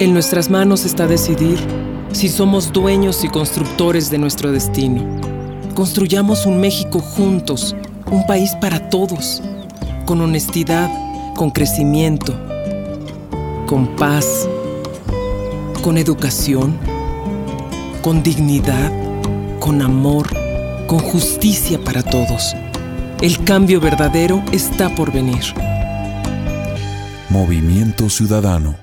En nuestras manos está decidir si somos dueños y constructores de nuestro destino. Construyamos un México juntos, un país para todos, con honestidad, con crecimiento, con paz, con educación, con dignidad, con amor, con justicia para todos. El cambio verdadero está por venir. Movimiento Ciudadano.